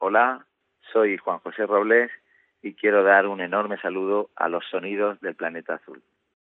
Hola, soy Juan José Robles y quiero dar un enorme saludo a los sonidos del planeta azul.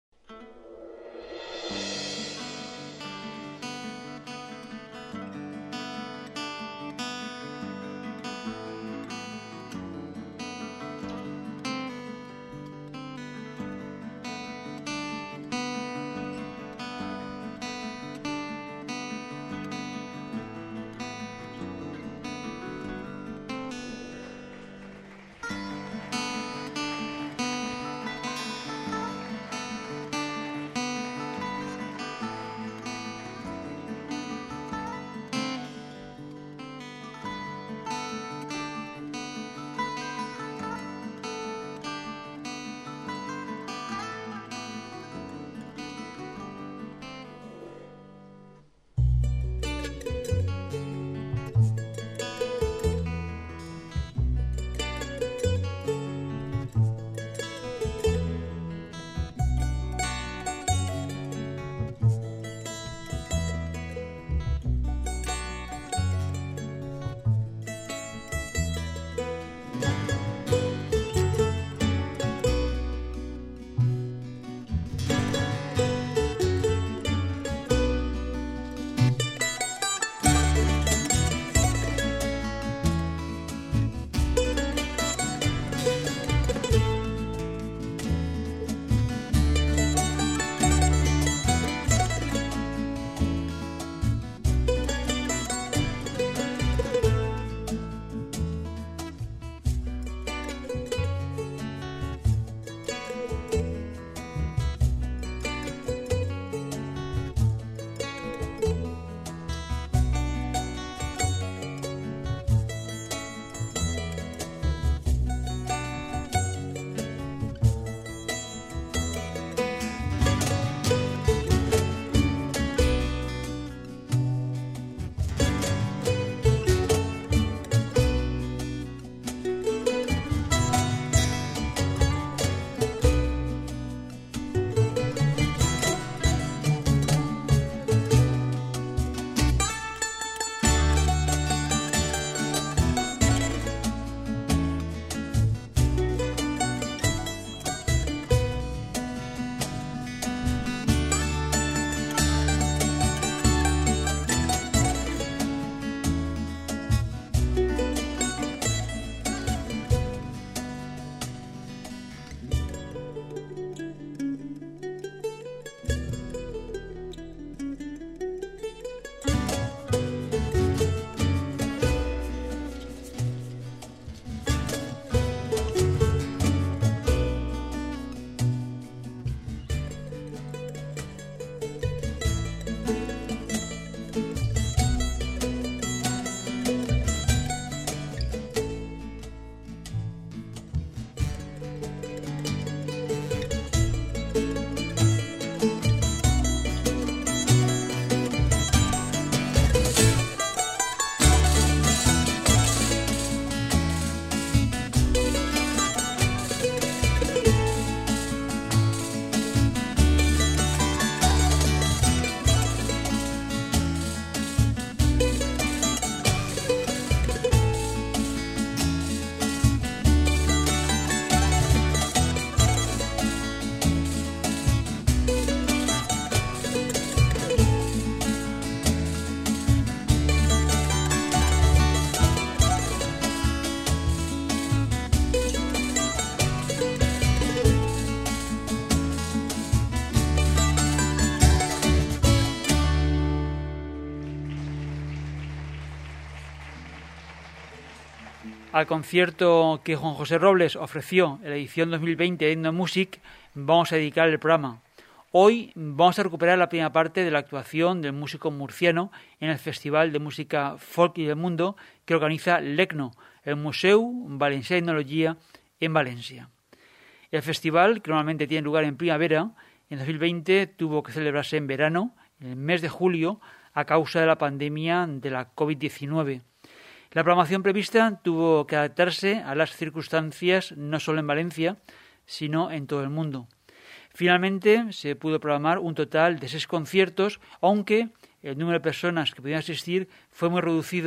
Al concierto que Juan José Robles ofreció en la edición 2020 de Etnomusic vamos a dedicar el programa. Hoy vamos a recuperar la primera parte de la actuación del músico murciano en el Festival de Música Folk y del Mundo que organiza l'ECNO, el Museu Valencià d'Etnologia en Valencia. El festival, que normalmente tiene lugar en primavera, en 2020 tuvo que celebrarse en verano, en el mes de julio, a causa de la pandemia de la COVID-19. La programación prevista tuvo que adaptarse a las circunstancias no solo en Valencia, sino en todo el mundo. Finalmente se pudo programar un total de 6 conciertos, aunque el número de personas que podían asistir fue muy reducido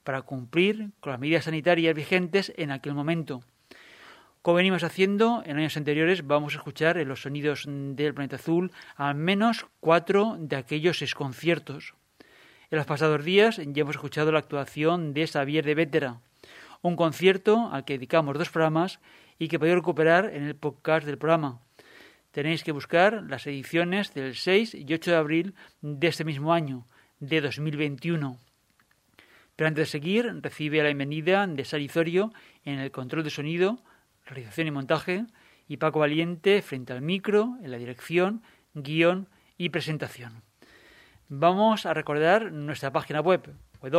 para cumplir con las medidas sanitarias vigentes en aquel momento. Como venimos haciendo en años anteriores, vamos a escuchar en los sonidos del Planeta Azul al menos 4 de aquellos 6 conciertos. En los pasados días ya hemos escuchado la actuación de Xavier de Bétera, un concierto al que dedicamos 2 programas y que podéis recuperar en el podcast del programa. Tenéis que buscar las ediciones del 6 y 8 de abril de este mismo año, de 2021. Pero antes de seguir, recibe la bienvenida de Sari Zorio en el control de sonido, realización y montaje, y Paco Valiente frente al micro, en la dirección, guión y presentación. Vamos a recordar nuestra página web,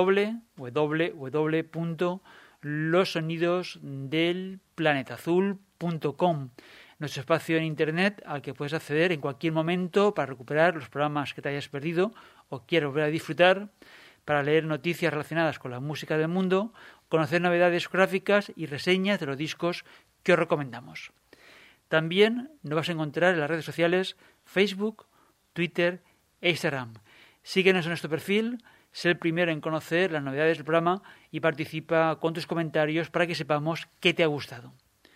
www.losonidosdelplanetazul.com, nuestro espacio en internet al que puedes acceder en cualquier momento para recuperar los programas que te hayas perdido o quieres volver a disfrutar, para leer noticias relacionadas con la música del mundo, conocer novedades gráficas y reseñas de los discos que os recomendamos. También nos vas a encontrar en las redes sociales Facebook, Twitter e Instagram. Síguenos en nuestro perfil, sé el primero en conocer las novedades del programa y participa con tus comentarios para que sepamos qué te ha gustado.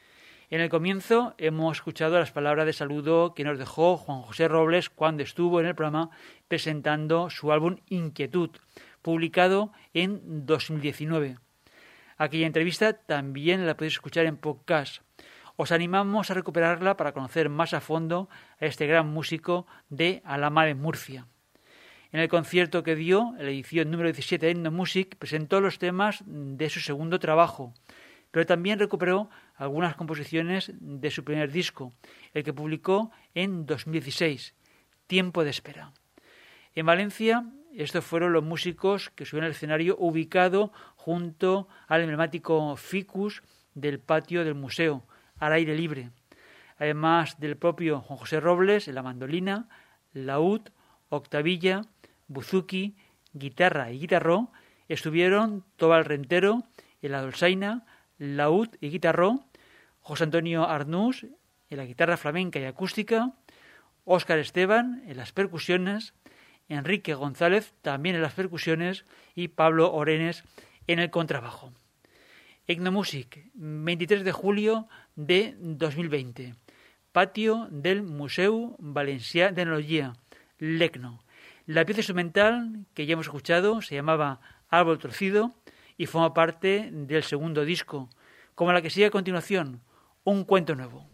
En el comienzo hemos escuchado las palabras de saludo que nos dejó Juan José Robles cuando estuvo en el programa presentando su álbum Inquietud, publicado en 2019. Aquella entrevista también la podéis escuchar en podcast. Os animamos a recuperarla para conocer más a fondo a este gran músico de Alhama de Murcia. En el concierto que dio, en la edición número 17 de Etnomusic, presentó los temas de su segundo trabajo, pero también recuperó algunas composiciones de su primer disco, el que publicó en 2016, Tiempo de espera. En Valencia, estos fueron los músicos que subieron al escenario ubicado junto al emblemático ficus del patio del museo, al aire libre. Además del propio Juan José Robles en la mandolina, laúd, octavilla, buzuki, guitarra y guitarró, estuvieron Tobal Rentero en la dolzaina, laúd y guitarró, José Antonio Arnús en la guitarra flamenca y acústica, Óscar Esteban en las percusiones, Enrique González también en las percusiones y Pablo Orenes en el contrabajo. Etnomusic, 23 de julio de 2020. Patio del Museu Valencià d'Etnologia, Lecno. La pieza instrumental que ya hemos escuchado se llamaba Árbol Torcido y forma parte del segundo disco, como la que sigue a continuación, Un cuento nuevo.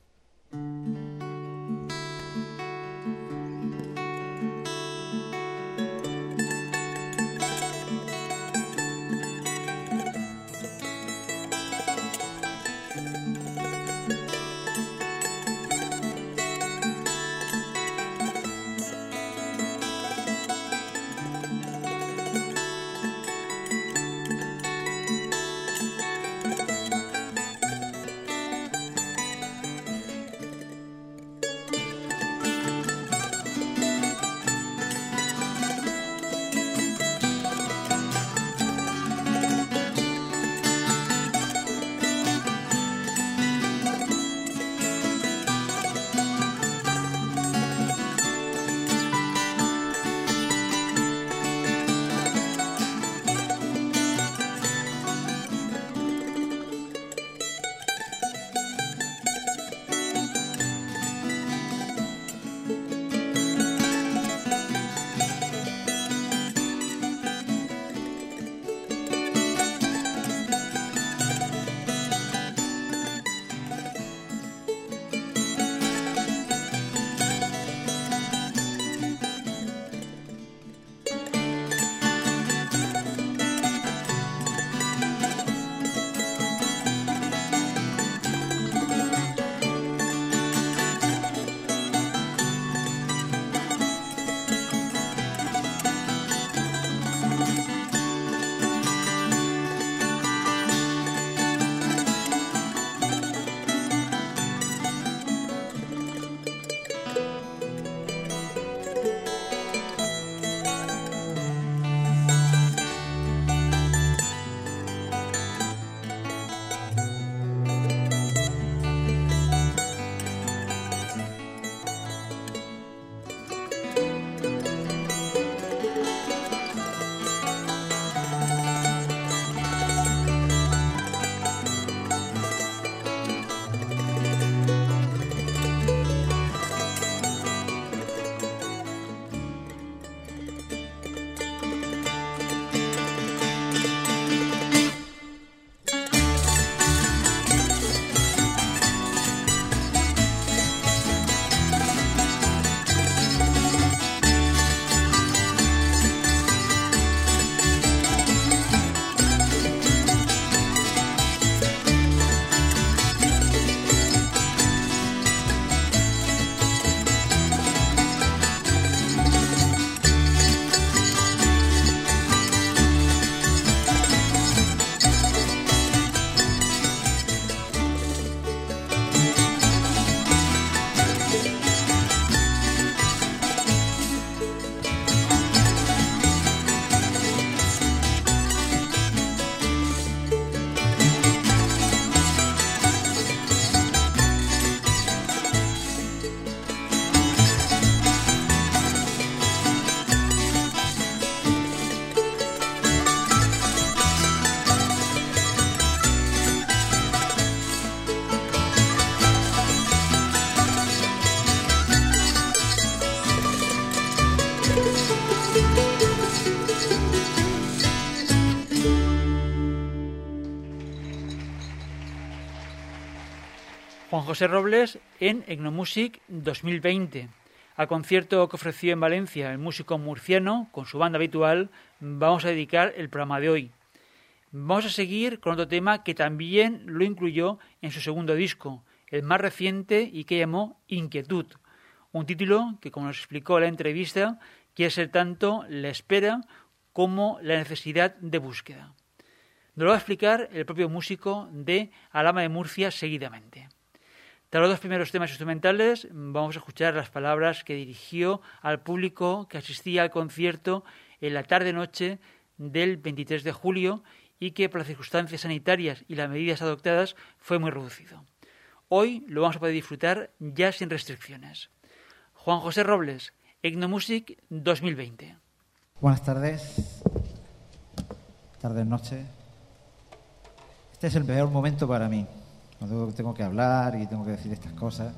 Juan José Robles en Etnomusic 2020. Al concierto que ofreció en Valencia el músico murciano con su banda habitual, vamos a dedicar el programa de hoy. Vamos a seguir con otro tema que también lo incluyó en su segundo disco, el más reciente y que llamó Inquietud, un título que, como nos explicó en la entrevista, quiere ser tanto la espera como la necesidad de búsqueda. Nos lo va a explicar el propio músico de Alhama de Murcia seguidamente. Tras los dos primeros temas instrumentales, vamos a escuchar las palabras que dirigió al público que asistía al concierto en la tarde-noche del 23 de julio y que por las circunstancias sanitarias y las medidas adoptadas fue muy reducido. Hoy lo vamos a poder disfrutar ya sin restricciones. Juan José Robles, Etnomusic 2020. Buenas tardes, noche. Este es el peor momento para mí, cuando tengo que hablar y tengo que decir estas cosas.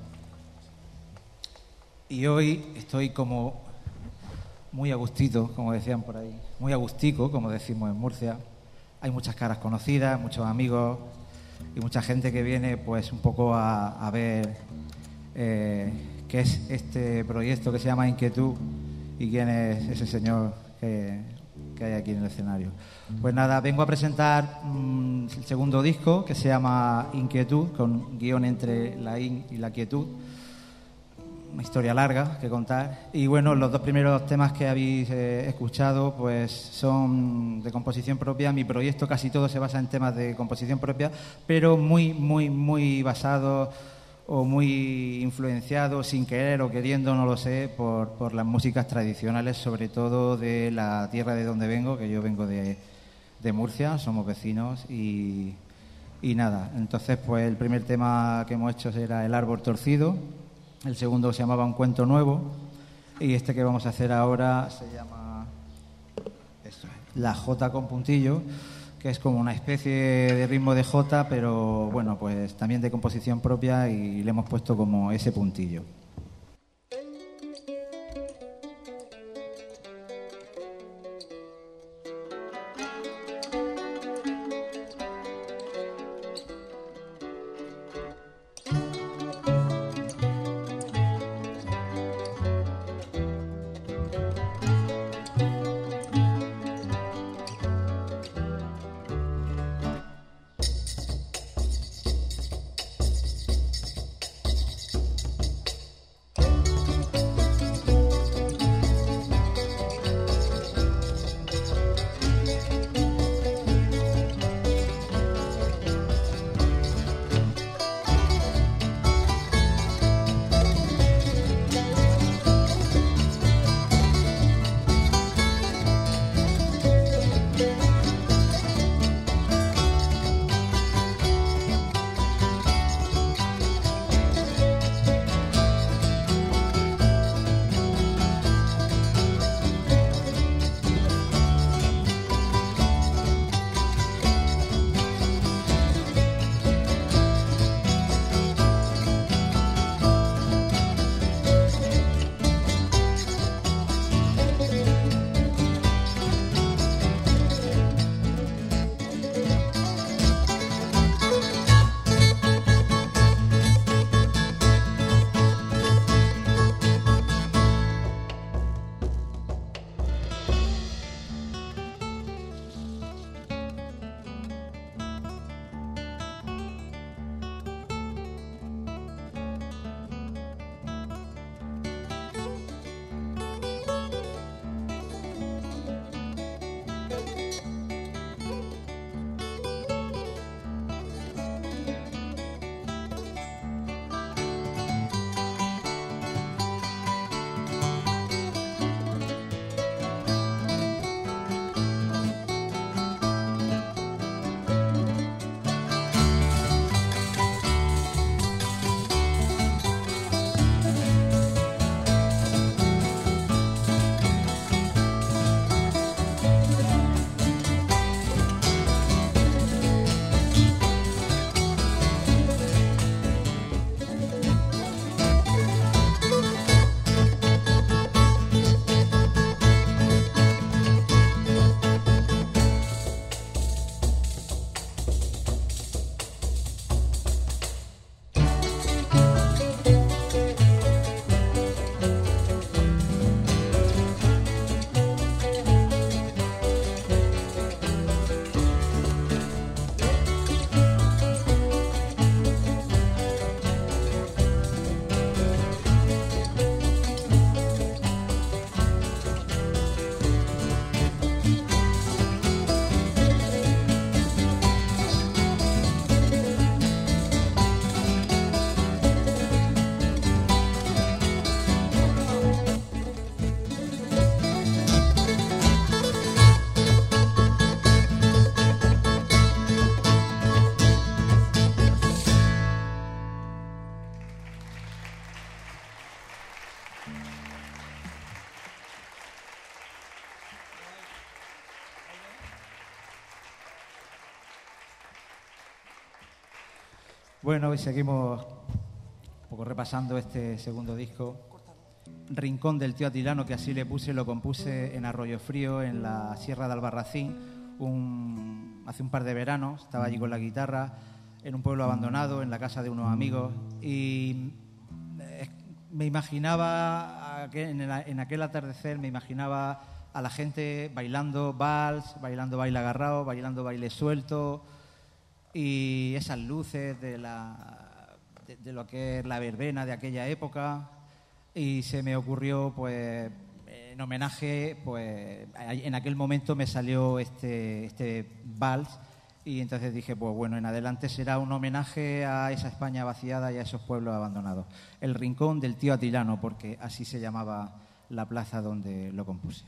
Y hoy estoy como muy a gustito, como decían por ahí, muy agustico, como decimos en Murcia. Hay muchas caras conocidas, muchos amigos y mucha gente que viene pues un poco a ver qué es este proyecto que se llama Inquietud y quién es ese señor que hay aquí en el escenario. Pues nada, vengo a presentar el segundo disco que se llama Inquietud, con guión entre la in y la quietud. Una historia larga que contar. Y bueno, los dos primeros temas que habéis escuchado pues son de composición propia. Mi proyecto casi todo se basa en temas de composición propia, pero muy basado o muy influenciado, sin querer o queriendo, no lo sé, por las músicas tradicionales, sobre todo de la tierra de donde vengo, que yo vengo de Murcia, somos vecinos y nada. Entonces, pues el primer tema que hemos hecho era El árbol torcido, el segundo se llamaba Un cuento nuevo y este que vamos a hacer ahora se llama La Jota con puntillo, que es como una especie de ritmo de jota, pero bueno, pues también de composición propia y le hemos puesto como ese puntillo. Bueno, y seguimos un poco repasando este segundo disco. Rincón del Tío Atilano, que así le puse, lo compuse en Arroyo Frío, en la Sierra de Albarracín, hace un par de veranos. Estaba allí con la guitarra, en un pueblo abandonado, en la casa de unos amigos, y me imaginaba, en aquel atardecer, me imaginaba a la gente bailando vals, bailando baile agarrado, bailando baile suelto, y esas luces de lo que es la verbena de aquella época. Y se me ocurrió, pues, en homenaje, pues, en aquel momento me salió este vals, y entonces dije, pues bueno, en adelante será un homenaje a esa España vaciada y a esos pueblos abandonados. El Rincón del Tío Atilano, porque así se llamaba la plaza donde lo compuse.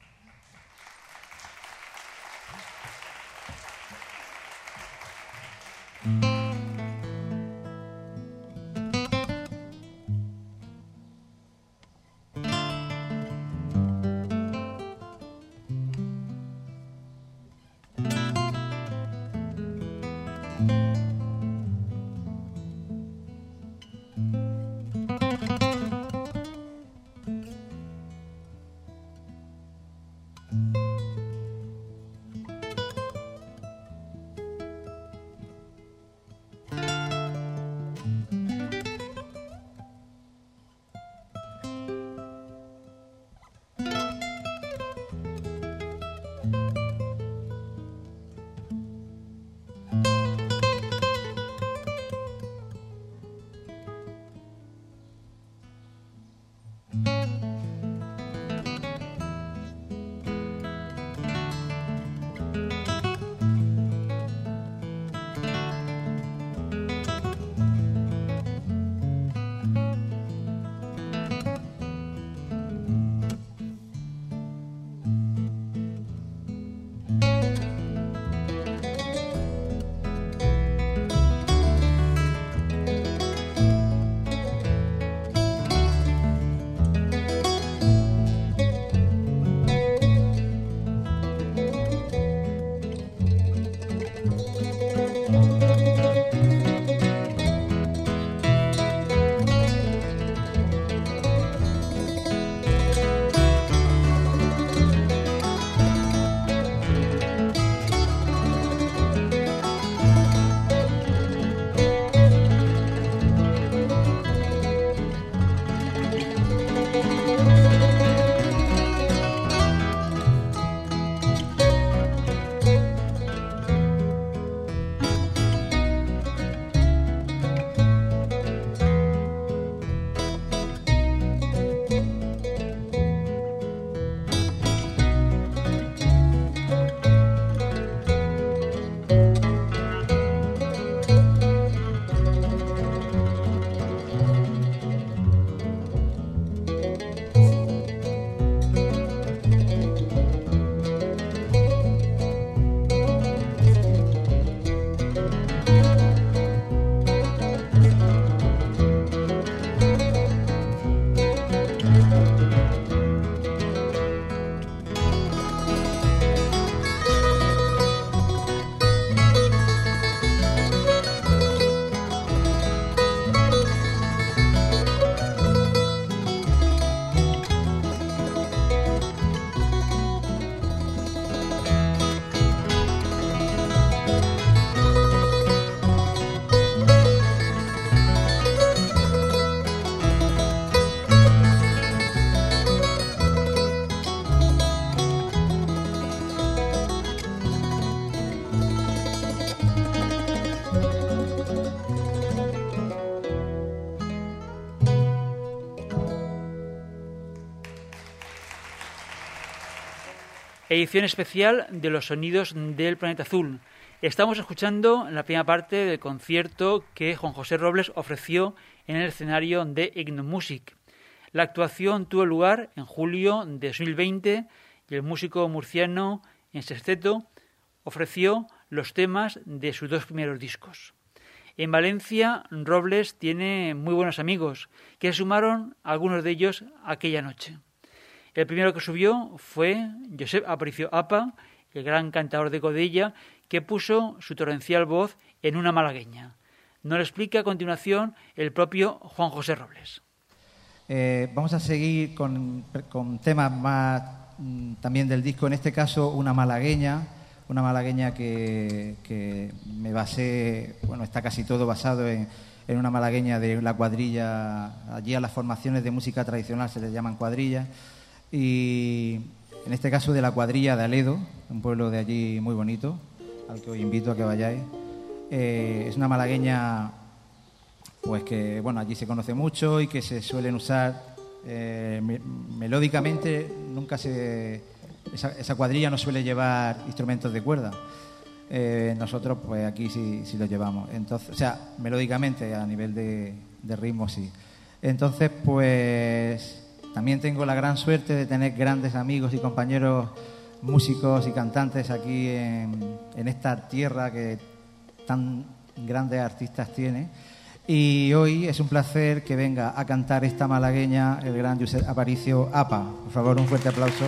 Edición especial de los sonidos del Planeta Azul. Estamos escuchando la primera parte del concierto que Juan José Robles ofreció en el escenario de Ignomusic. La actuación tuvo lugar en julio de 2020 y el músico murciano en sexteto ofreció los temas de sus dos primeros discos. En Valencia, Robles tiene muy buenos amigos, que se sumaron algunos de ellos aquella noche. El primero que subió fue Josep Aparicio Apa, el gran cantador de Godella, que puso su torrencial voz en una malagueña. Nos lo explica a continuación el propio Juan José Robles. Vamos a seguir con temas más también del disco, en este caso una malagueña que me basé, bueno, está casi todo basado en una malagueña de la cuadrilla. Allí a las formaciones de música tradicional se les llaman cuadrillas, y en este caso de la cuadrilla de Aledo, un pueblo de allí muy bonito, al que os invito a que vayáis. Es una malagueña pues que, bueno, allí se conoce mucho y que se suelen usar melódicamente. Esa cuadrilla no suele llevar instrumentos de cuerda. Nosotros pues aquí sí lo llevamos. Entonces, o sea, melódicamente, a nivel de ritmo sí. Entonces, pues también tengo la gran suerte de tener grandes amigos y compañeros músicos y cantantes aquí en esta tierra que tan grandes artistas tiene. Y hoy es un placer que venga a cantar esta malagueña el gran Josep Aparicio Apa. Por favor, un fuerte aplauso.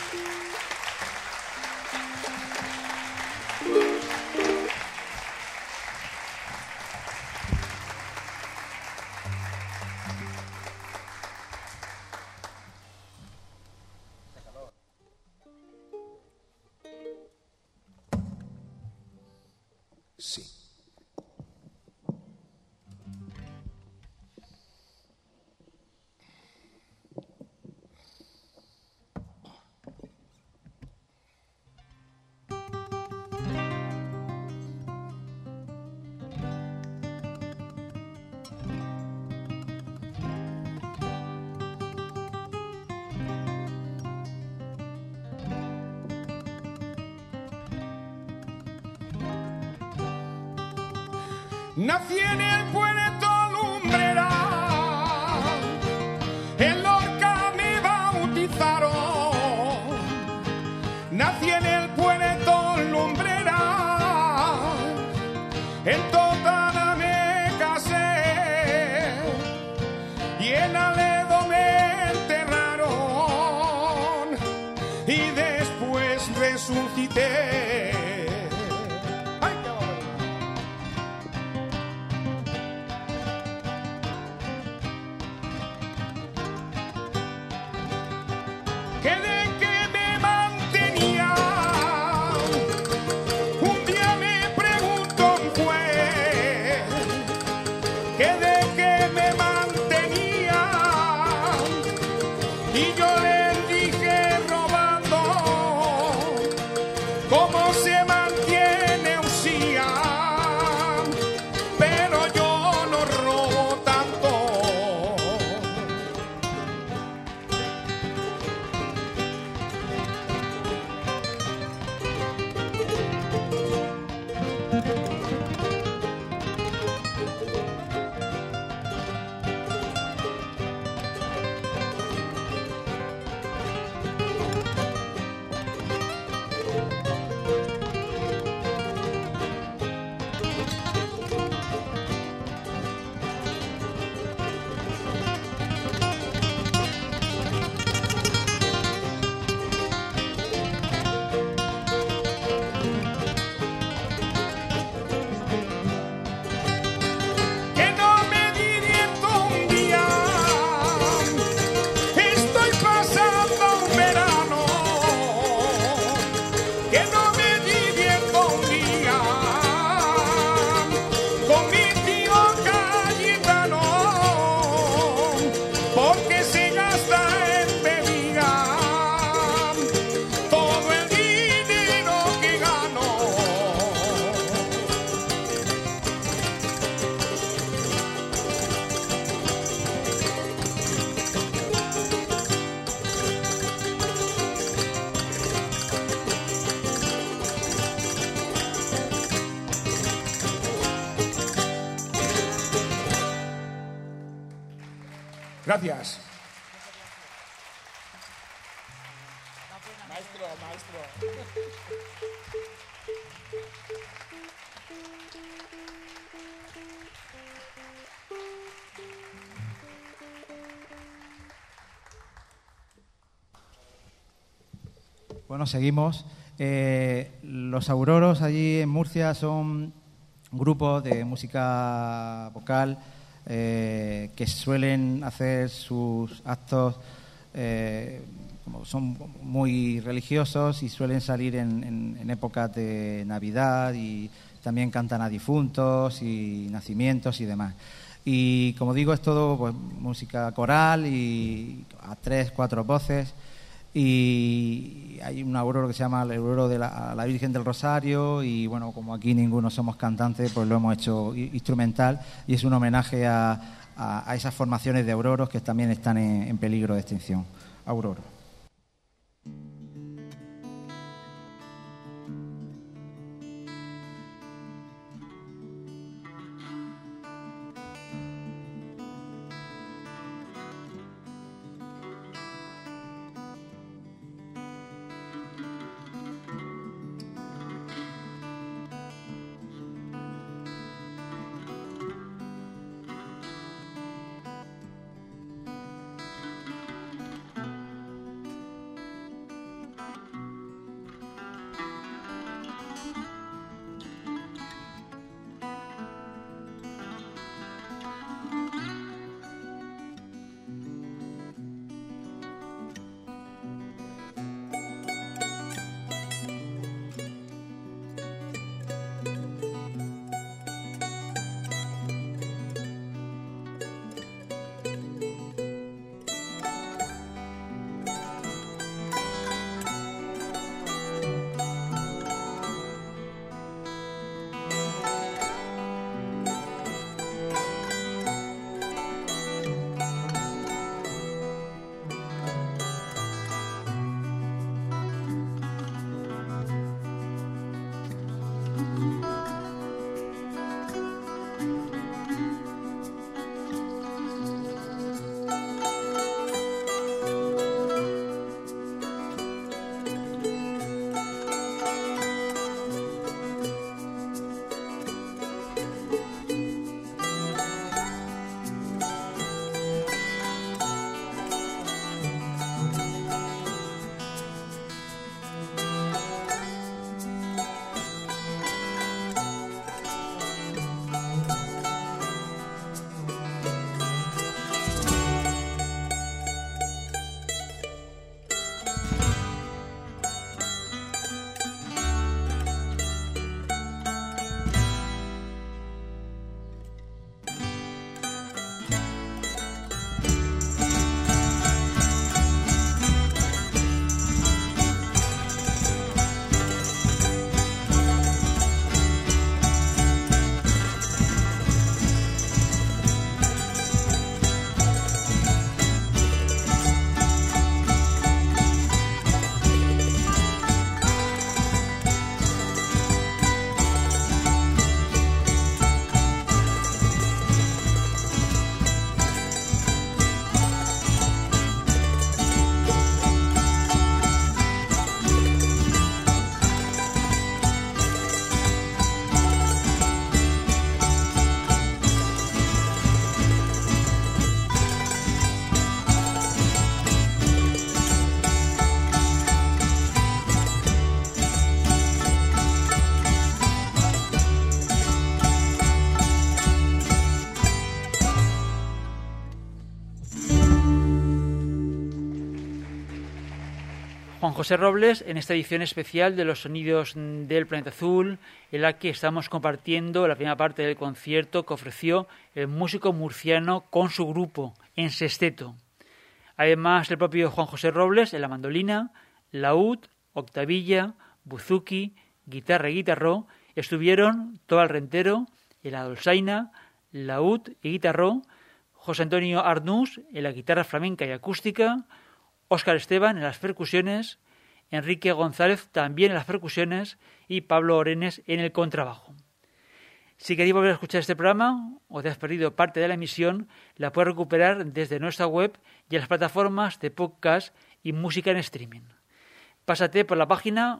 Sí. Nací en el puerto Lumbrera, en Lorca me bautizaron. Nací en el puerto Lumbrera, en Totana me casé y en Aledo me enterraron y después resucité. Gracias. Maestro. Bueno, seguimos. Los Auroros allí en Murcia son grupos de música vocal que suelen hacer sus actos, como son muy religiosos, y suelen salir en épocas de Navidad, y también cantan a difuntos y nacimientos y demás. Y como digo, es todo pues música coral y a 3-4 voces. Y hay un auroro que se llama el auroro de la Virgen del Rosario, y bueno, como aquí ninguno somos cantantes, pues lo hemos hecho instrumental, y es un homenaje a esas formaciones de auroros que también están en peligro de extinción. Auroro. Juan José Robles en esta edición especial de los sonidos del Planeta Azul, en la que estamos compartiendo la primera parte del concierto que ofreció el músico murciano con su grupo en sexteto. Además, el propio Juan José Robles en la mandolina, laúd, octavilla, buzuki, guitarra y guitarró estuvieron Tobal Rentero en la dolzaina, laúd y guitarró, José Antonio Arnús en la guitarra flamenca y acústica, Óscar Esteban en las percusiones, Enrique González también en las percusiones y Pablo Orenes en el contrabajo. Si queréis volver a escuchar este programa o te has perdido parte de la emisión, la puedes recuperar desde nuestra web y en las plataformas de podcast y música en streaming. Pásate por la página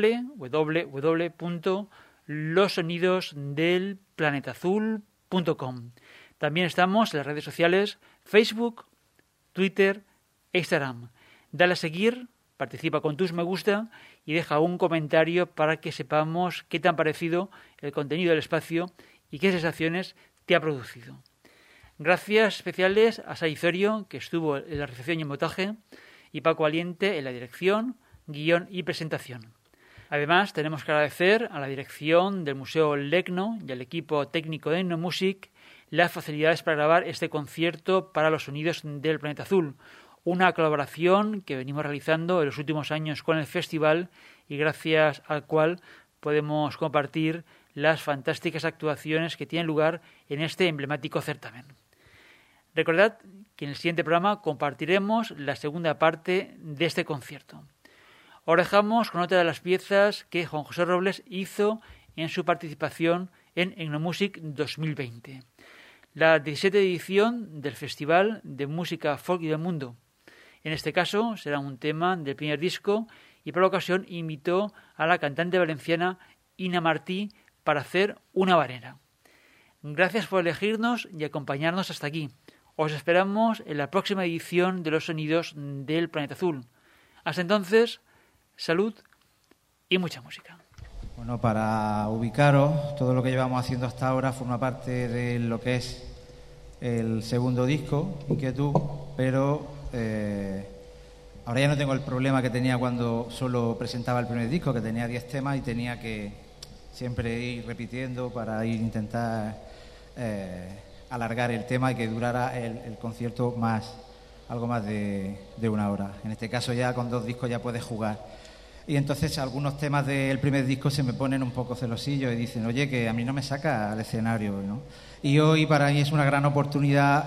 www.losonidosdelplanetazul.com. También estamos en las redes sociales Facebook, Twitter e Instagram. Dale a seguir Participa con tus me gusta y deja un comentario para que sepamos qué te han parecido el contenido del espacio y qué sensaciones te ha producido. Gracias especiales a Saizorio, que estuvo en la realización y montaje, y Paco Aliente en la dirección, guión y presentación. Además, tenemos que agradecer a la dirección del Museo Lecno y al equipo técnico de Etnomusic las facilidades para grabar este concierto para los sonidos del planeta azul, una colaboración que venimos realizando en los últimos años con el festival y gracias al cual podemos compartir las fantásticas actuaciones que tienen lugar en este emblemático certamen. Recordad que en el siguiente programa compartiremos la segunda parte de este concierto. Os dejamos con otra de las piezas que Juan José Robles hizo en su participación en Etnomusic 2020, la 17ª edición del Festival de Música Folk y del Mundo. En este caso será un tema del primer disco y por la ocasión invitó a la cantante valenciana Ina Martí para hacer una habanera. Gracias por elegirnos y acompañarnos hasta aquí. Os esperamos en la próxima edición de Los Sonidos del Planeta Azul. Hasta entonces, salud y mucha música. Bueno, para ubicaros, todo lo que llevamos haciendo hasta ahora forma parte de lo que es el segundo disco, Inquietud, pero ahora ya no tengo el problema que tenía cuando solo presentaba el primer disco, que tenía 10 temas y tenía que siempre ir repitiendo para intentar alargar el tema y que durara el concierto algo más de una hora. En este caso ya con 2 discos ya puedes jugar. Y entonces algunos temas del primer disco se me ponen un poco celosillos y dicen, oye, que a mí no me saca al escenario, ¿no? Y hoy para mí es una gran oportunidad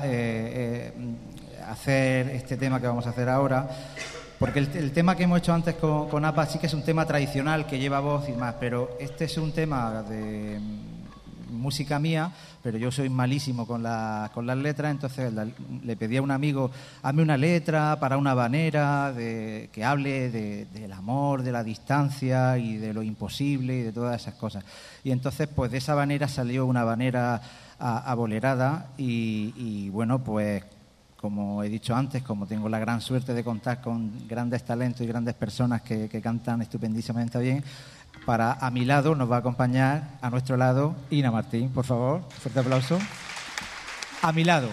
hacer este tema que vamos a hacer ahora, porque el tema que hemos hecho antes con APA sí que es un tema tradicional que lleva voz y más, pero este es un tema de música mía, pero yo soy malísimo con las letras, entonces le pedí a un amigo, hazme una letra para una habanera que hable del amor, de la distancia y de lo imposible y de todas esas cosas. Y entonces pues de esa habanera salió una habanera abolerada y bueno, pues como he dicho antes, como tengo la gran suerte de contar con grandes talentos y grandes personas que cantan estupendísimamente bien, a mi lado nos va a acompañar, a nuestro lado, Ina Martín, por favor, fuerte aplauso. A mi lado.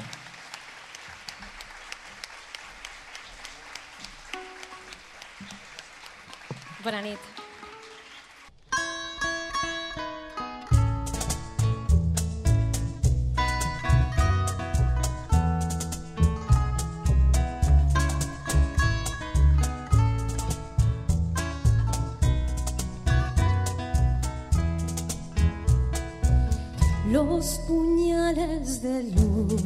Bona nit. Los puñales de luz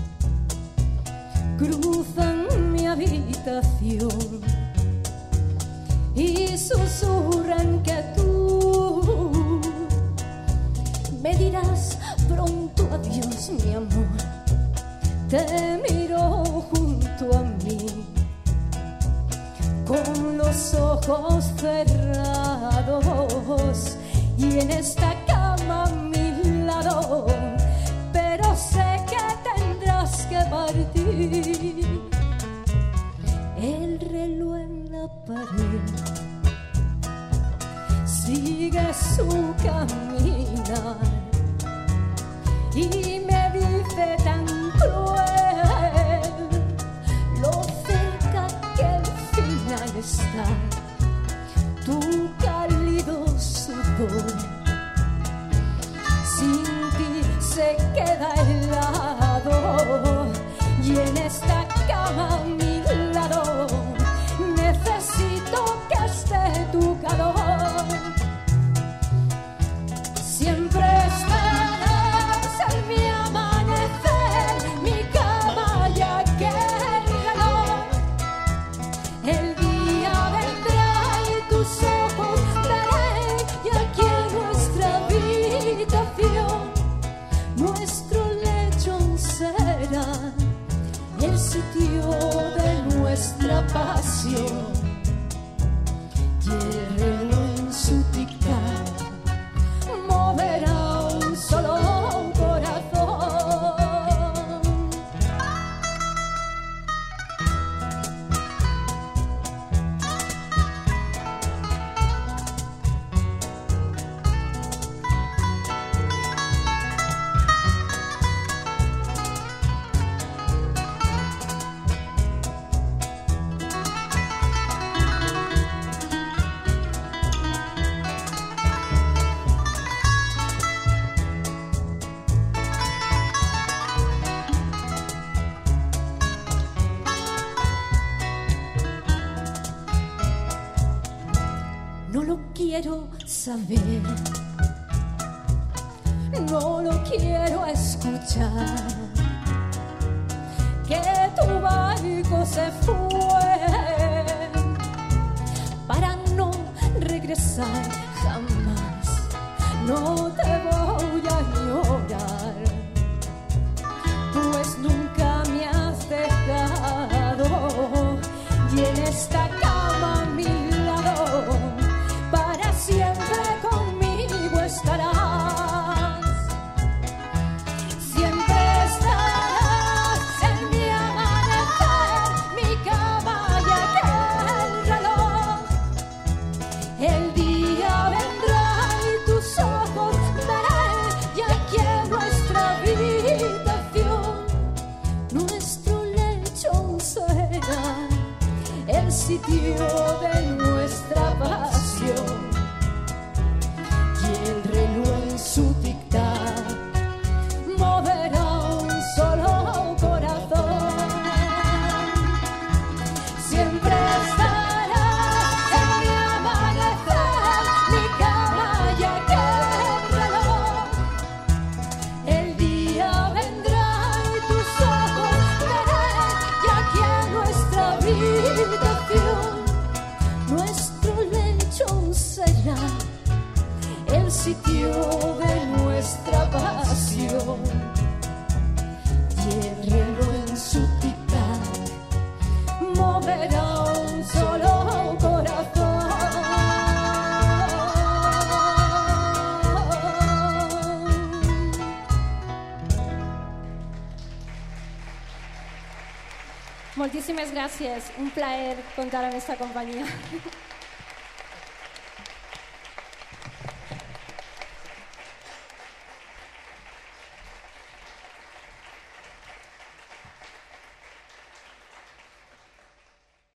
cruzan mi habitación y susurran que tú me dirás pronto adiós, mi amor. Te miro junto a mí con los ojos cerrados y en esta cama pero sé que tendrás que partir. El reloj en la pared sigue su caminar y me dice tan cruel lo cerca que el final está, tu cálido sudor sin ti se queda helado y en esta cama a mi lado necesito que esté tu calor. Siempre estarás en mi amanecer, mi cama y aquel reloj. El día vendrá y tus ojos veré y aquí en nuestra habitación nuestro quiero saber, no lo quiero escuchar, que tu barco se fue para no regresar jamás. No te voy a llorar, pues nunca me has dejado, y en esta cama a mi lado para siempre conmigo estarás. Siempre estarás en mi amanecer, mi cama y aquel reloj. El día vendrá y tus ojos veré, y aquí en nuestra habitación nuestro lecho será el sitio de nuestra pasión, y el reloj en su tic-tac moverá un solo corazón. Siempre estarás en mi amanecer, mi cama y aquel reloj. El día vendrá y tus ojos veré, y aquí en nuestra habitación nuestro lecho será el sitio de nuestra pasión, y el reloj en su tic-tac moverá un solo corazón. Moltíssimes gràcies, un plaer comptar amb aquesta companyia.